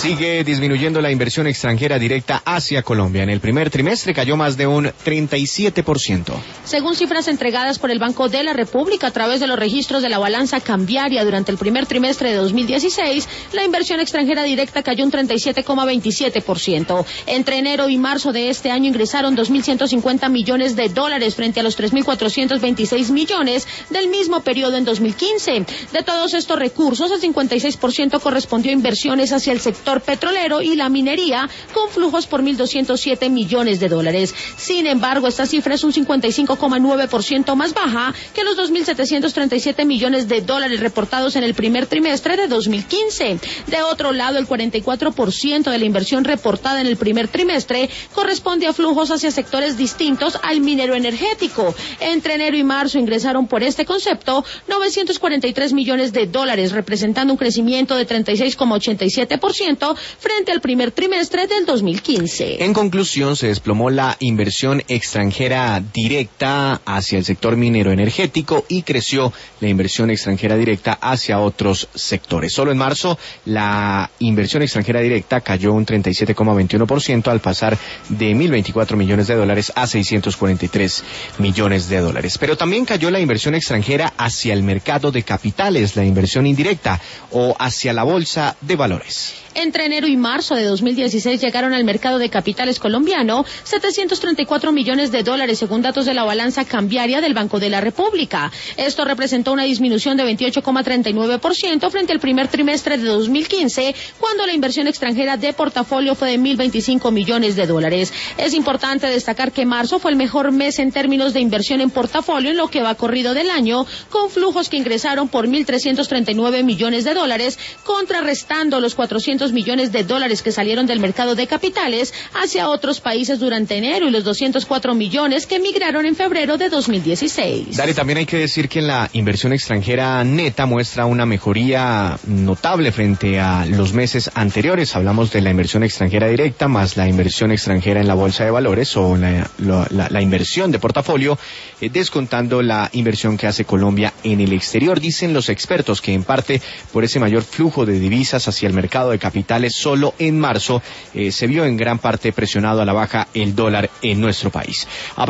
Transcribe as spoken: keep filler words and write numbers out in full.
Sigue disminuyendo la inversión extranjera directa hacia Colombia. En el primer trimestre cayó más de un treinta y siete por ciento. Según cifras entregadas por el Banco de la República a través de los registros de la balanza cambiaria durante el primer trimestre de dos mil dieciséis, la inversión extranjera directa cayó un treinta y siete coma veintisiete por ciento. Entre enero y marzo de este año ingresaron dos mil ciento cincuenta millones de dólares frente a los tres mil cuatrocientos veintiséis millones del mismo periodo en dos mil quince. De todos estos recursos, el cincuenta y seis por ciento correspondió a inversiones hacia el sector petrolero y la minería, con flujos por mil doscientos siete millones de dólares. Sin embargo, esta cifra es un cincuenta y cinco coma nueve por ciento más baja que los dos mil setecientos treinta y siete millones de dólares reportados en el primer trimestre de dos mil quince. De otro lado, el cuarenta y cuatro por ciento de la inversión reportada en el primer trimestre corresponde a flujos hacia sectores distintos al minero energético. Entre enero y marzo ingresaron por este concepto novecientos cuarenta y tres millones de dólares, representando un crecimiento de treinta y seis coma ochenta y siete por ciento frente al primer trimestre del dos mil quince. En conclusión, se desplomó la inversión extranjera directa hacia el sector minero energético y creció la inversión extranjera directa hacia otros sectores. Solo en marzo, la inversión extranjera directa cayó un treinta y siete coma veintiuno por ciento al pasar de mil veinticuatro millones de dólares a seiscientos cuarenta y tres millones de dólares. Pero también cayó la inversión extranjera hacia el mercado de capitales, la inversión indirecta, o hacia la bolsa de valores. Entre enero y marzo de dos mil dieciséis llegaron al mercado de capitales colombiano setecientos treinta y cuatro millones de dólares según datos de la balanza cambiaria del Banco de la República. Esto representó una disminución de veintiocho coma treinta y nueve por ciento frente al primer trimestre de dos mil quince, cuando la inversión extranjera de portafolio fue de mil veinticinco millones de dólares. Es importante destacar que marzo fue el mejor mes en términos de inversión en portafolio en lo que va corrido del año, con flujos que ingresaron por mil trescientos treinta y nueve millones de dólares, contrarrestando los cuatrocientos millones de dólares que salieron del mercado de capitales hacia otros países durante enero y los doscientos cuatro millones que migraron en febrero de dos mil dieciséis. Dari, también hay que decir que la inversión extranjera neta muestra una mejoría notable frente a los meses anteriores. Hablamos de la inversión extranjera directa más la inversión extranjera en la bolsa de valores o la, la, la, la inversión de portafolio, eh, descontando la inversión que hace Colombia en el exterior. Dicen los expertos que en parte por ese mayor flujo de divisas hacia el mercado de capitales, solo en marzo eh, se vio en gran parte presionado a la baja el dólar en nuestro país.